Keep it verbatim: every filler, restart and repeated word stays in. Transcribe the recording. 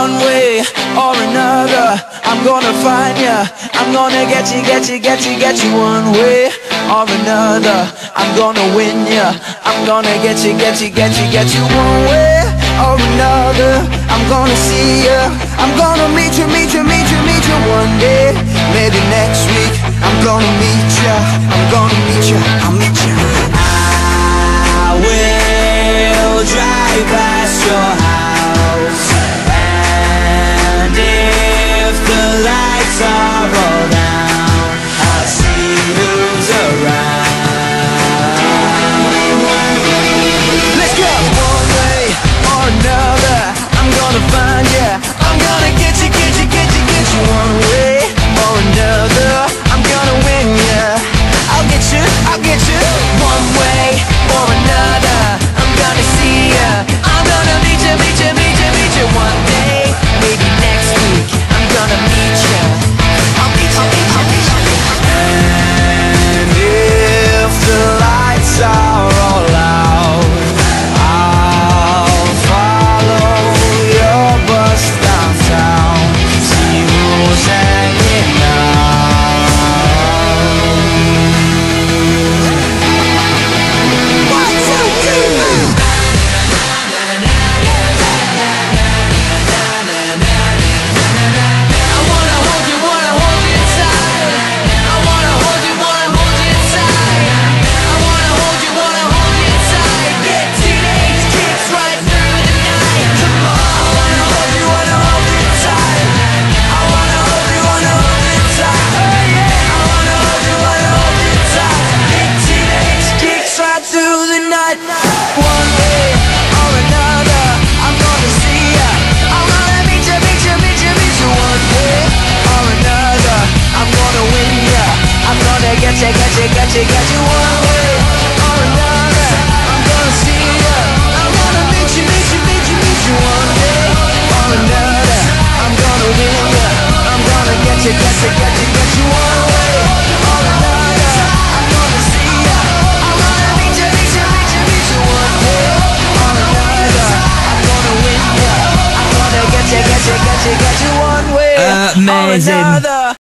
one way or another, I'm gonna find ya. I'm gonna get you, get you, get you, get you one way or another. I'm gonna win ya. I'm gonna get you, get you, get you, get you one way or another. I'm gonna see ya. I'm gonna meet you, meet you, meet you, meet you one day. Maybe next week. I'm gonna meet ya. I'm gonna meet ya. I'll meet ya. I will drive past your house, and if the lights are all down, I'll see who's around. Let's go! One way or another, I'm gonna find ya. I'm gonna get you, get you, get you, get you one way or another. I'm gonna win ya. I'll get you, I'll get you one way or another. I'm gonna see ya. I'm gonna meet ya, meet ya, meet ya, meet ya one day. Maybe next week. I'm gonna meet ya. I'll meet ya, meet ya, meet ya. And if the lights are all out, I'll follow your bus downtown. See who's hanging out. One, two, three. I wanna hold you, wanna hold you tight. I wanna hold you, wanna hold you tight. I wanna hold you, wanna hold you tight. Get teenage kicks right through the night. Come on. I wanna hold you, wanna hold you tight. I wanna hold you, wanna hold you tight. I wanna hold you, wanna hold you tight. Get teenage kicks right through the night. One way or another, I'm gonna see ya. I'm gonna meet ya, meet ya, meet ya, meet ya one way or another. I'm gonna win ya. I'm gonna get ya, get ya, get ya, get you one way or another. I'm gonna see ya. I'm gonna meet you, meet you, meet you, meet you one day or another. I'm gonna win ya. I'm gonna get ya, get ya, get ya, get you one way or another. I'm gonna see ya. I'm gonna meet ya, meet ya, meet ya, meet you one way or another. I'm gonna win ya. I'm gonna get ya, get ya, get ya, get you one way or Amazing. another.